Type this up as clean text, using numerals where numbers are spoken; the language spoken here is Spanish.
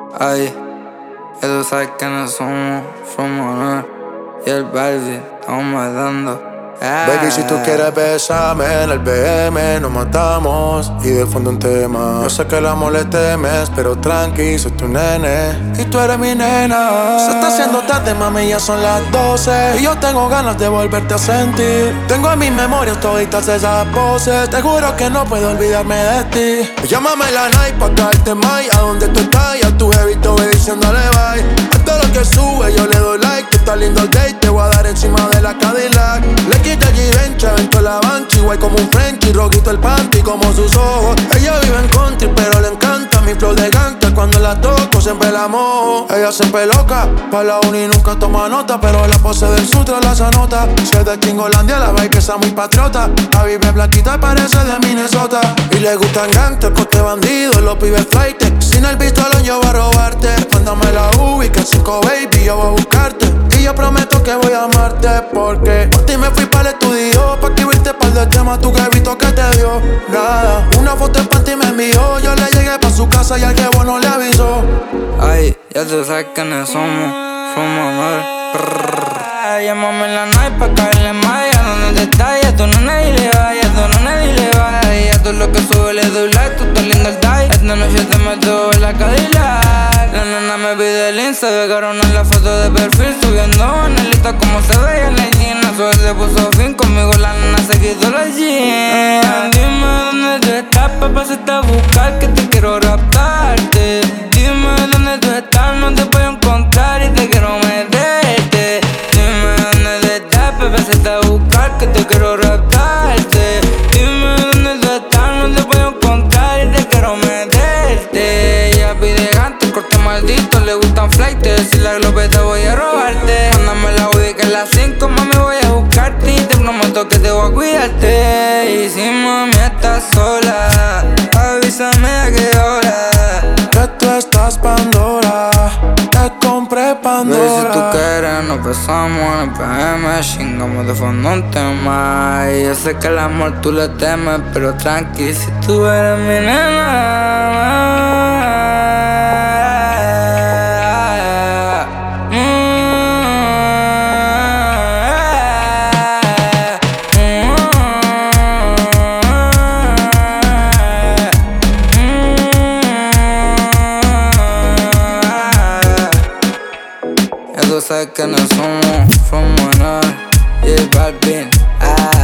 Ay, ya tú sabes que no somos from honor. Y el Balvin, estamos matando. Baby, si tú quieres besarme en el BM, nos matamos y de fondo un tema. Yo sé que el amor le temes, pero tranqui, soy tu nene y tú eres mi nena. Se está haciendo tarde, mami, ya son las 12 y yo tengo ganas de volverte a sentir. Tengo en mis memorias toditas esas poses, te juro que no puedo olvidarme de ti. Llámame la night pa' caerte más, a donde tú estás, ya tu jevito ve diciéndole bye. A todo lo que sube yo le doy like, que está lindo el date, te voy a dar encima de la Cadillac. Quita el Givenchy, aventó la Banshee, guay como un Frenchie, rojito el panty como sus ojos. Ella vive en country, pero le encanta mi flow de gangster. Cuando la toco siempre la mojo. Ella siempre loca, pa' la uni nunca toma nota, pero la pose del sutra las anota. Si es de Chingolandia, la baby que está muy patriota. La vive blanquita y parece de Minnesota. Y le gustan gangster, coste bandido, los pibes flight. Sin el pistolón yo voy a robarte. Mándame la UV, que 5 baby, yo voy a buscarte. Y yo prometo que voy a amarte, porque por ti me fui para el estudio pa' escribirte par de temas, tú que he visto que te dio nada. Una foto en panty me envió, yo le llegué pa' su casa y al que no le avisó. Ay, ya tú sabes que no somos from honor. Llámame en la night pa' caerle más. Ya donde te estás, ya tú no nadie le va, ya tú no nadie le va. Ya tú lo que sube le doy like, tú estás lindo el die. Esta noche te meto en la Cadillac. La nena me pide el Insta, de carona en la foto de perfil, subiendo anelita como se veía en la Gina. Suerte se puso fin, conmigo la nena se quitó la jeans. Dime dónde tú estás, papá, se está a buscar, que te quiero raptarte. Dime dónde tú estás, no te puedo encontrar y te quiero meterte. Dime dónde tú estás, papá, se está a buscar, que te quiero raptarte. Dime dónde tú estás, no te puedo encontrar y te quiero meterte. Ella pide gante, corte maldito, le gustan flightes. Si la glopeta voy a robarte. Mándame la UDI que es las 5, mami, voy a buscarte. Y te prometo que te voy a cuidarte. Y si mami estás sola, avísame a qué hora. Que tú estás Pandora, te compré Pandora. Baby, si tú quieres nos besamos en el PM, chingamos de fondo un tema. Y yo sé que el amor tú le temes, pero tranqui, si tú eres mi nena. Ya tú sabes que no somos from honor. Y el Balvin,